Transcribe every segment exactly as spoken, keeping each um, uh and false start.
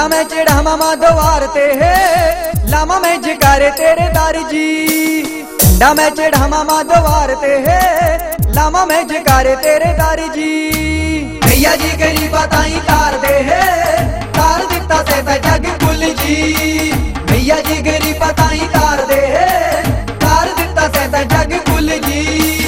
मैं चढ़ावा मां द्वार ते है, लामा मैं जगारे तेरे दार जी। डंडा मैं चढ़ावा मां द्वार ते है, लामा मैं जगारे तेरे दार जी। भैया जी गरीबा ताई तार दे है, तार दिता से ते जग कुल जी। भैया जी गरीबा ताई तार दे है, तार दिता से ते जग कुल जी।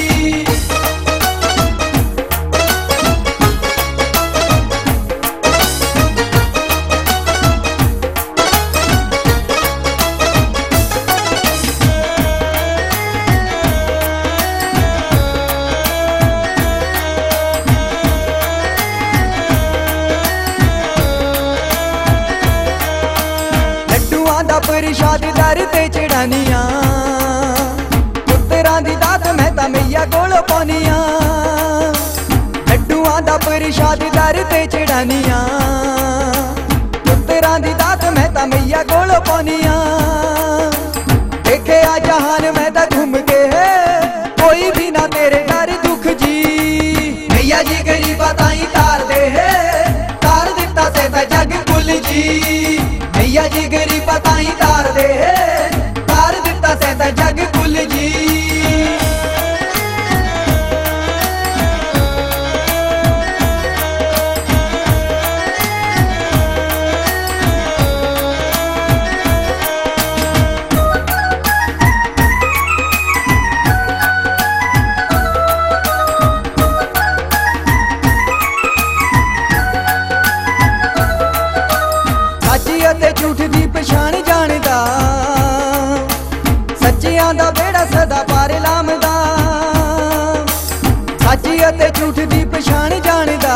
प्रसाद दर ते चढ़ानियां, पुत्तरां दी दात मैं तां मैया कोल पानियां। लड्डूआं दा प्रसाद दर ते चढ़ानियां, पुत्तरां दी दात मैं तां मैया कोल पानियां। देखे आ जहान मैं तां घूम के है, कोई भी ना तेरे घर दुख जी। भैया जी गरीबा ताई तार दे है, तार दिता से तां जग कुल जी। भैया जी गरीबा ताई तार दे है, तार दिता से तां जग कुल जी। झूठ दी पछाण जानदा, सच्चियां दा बेड़ा सदा पार लामदा। सच्ची अते झूठ दी पछाण जानदा,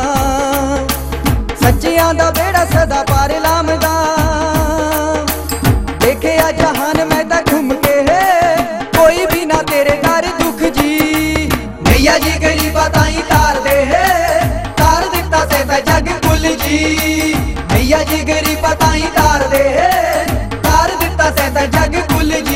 सच्चियां दा बेड़ा सदा पार लामदा। देखे आ जहान मैं तां घूम के है, कोई भी ना तेरे घर दुख जी। भैया जी गरीबा ताई तार दे है, तार दिता से तां जग कुल जी। भैया जी गरीबा ताई तार दे है, तार दिता से तां जग कुल जी।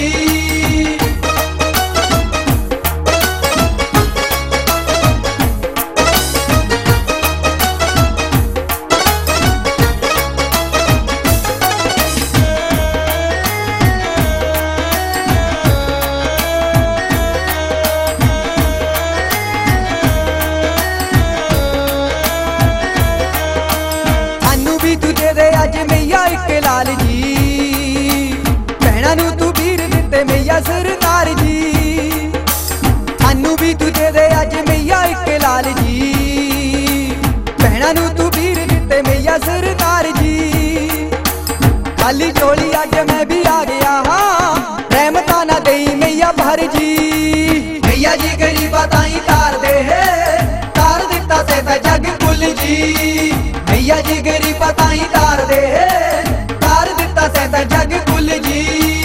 अज मैया एक लाल जी, भैणा नू तू वीर दिते मैया सरदार जी। सानू भी तू दे दे अज मैया एक लाल जी, भैणा नू तू वीर दिते मैया सरदार जी। खाली झोली अज मैं भी आ गया हाँ, रहमतां ना देई मैया भर जी। भैया जी गरीबा ताई तार दे है, तार दिता से तां जग कुल जी। भैया जी गरीबा ताई तार दे है, तार दिता से तां जग कुल जी।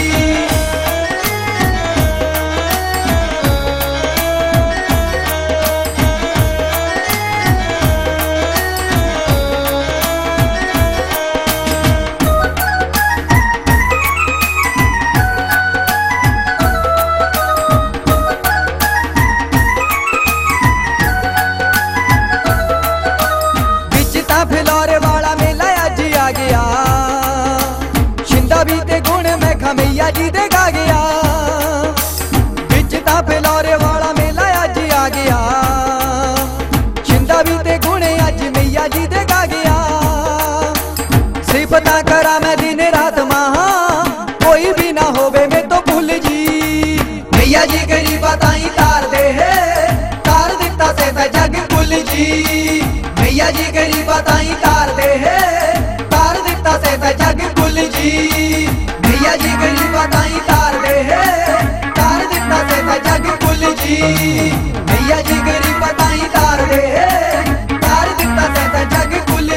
फिलौरे वाला मेला अज आ गया, शिंदा भी ते गुण मैं खा मैया जी दे गा गया। बिच तां फिलौरे वाला मेला अज आ गया, शिंदा भी ते गुण अज मैया जी दे गा गया। सिफतां करा मैं दिन रात महा, कोई भी ना होवे मैं तो भूल जी। भैया जी गरीबा ताई तार दे है, तार दिता से तां जग कुल जी। भैया जी गरीबा ताई तार दे है, तार दिता से तां जग कुल जी। भैया जी गरीबा ताई तार दे है, तार दिता से तां जग कुल जी। भैया जी गरीबा ताई तार दे है,